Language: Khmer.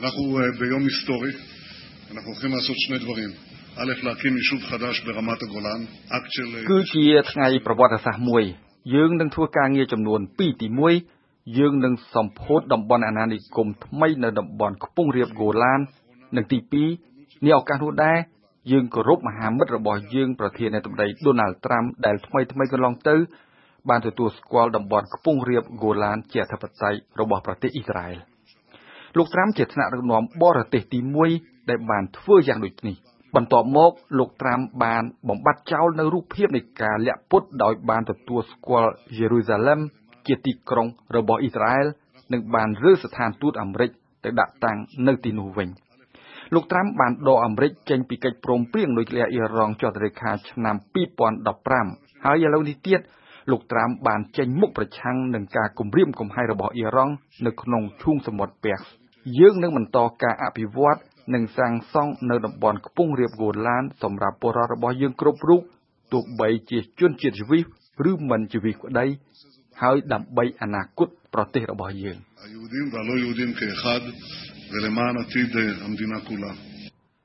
אנחנו ביום היסטורי, אנחנו הולכים לעשות שני דברים. א', להקים יישוב חדש ברמת הגולן, אקט של... គឺជាថ្ងៃប្រវត្តិសាស្ត្រមួយយើងនឹងធ្វើការងារចំនួន2ទី1យើងនឹងសម្ពោធតំបន់អាណានិគមថ្មីនៅតំបន់ខ្ពង់រាបហ្គោឡាននិងទី2នេះឱកាសនោះដែរយើងគោរពមហាមិត្តរបស់យើងប្រធានាធិបតី Donald Trump ដែលថ្មីកន្លងទៅបានទទួលស្គាល់តំបន់ខ្ពង់រាបហ្គោឡានជាអធិបតេយ្យរបស់ប្រទេសអ៊ីស្រាអែលលោក Trump ជាថ្នាក់ដឹកនាំបរទេសទី1ដែលបានធ្វើយ៉ាងដូចនេះបន្ទាប់មកលោក Trump បានបំបត្តិចោលនៅរូបភាពនៃការលាក់ពុតដោយបានទទួលស្គាល់ Jerusalem ជាទីក្រុងរបស់អ៊ីស្រាអែលនិងបានរើស្ថានទូតអាមេរិកទៅដាក់តាំងនៅទីនោះវិញលោក Trump បានដកអាមេរិកចេញពីកិច្ចព្រមព្រៀងនុយក្លេអ៊ែរអ៊ីរ៉ង់ចុះហត្ថលេខាឆ្នាំ2015ហើយឥឡូវនេះទៀតលោក Trump បានចេញមុខប្រឆាំងនឹងការគំរាមកំហែងរបស់អ៊ីរ៉ង់នៅក្នុងឈូងសមុទ្រពេរសយើងនឹងបន្តការអភិវឌ្ឍនិងសាងសង់នៅតំបន់ខ្ពង់រាបហ្គោឡានសម្រាប់ពលរដ្ឋរបស់យើងគ្រប់រូបទោះបីជាជនជាតិយូវីសឬមិនយូវីសក្តីហើយដើម្បីអនាគតប្រទេសរបស់យើង היהודים והלא יהודים כאחד ולמען עתיד המדינה כולה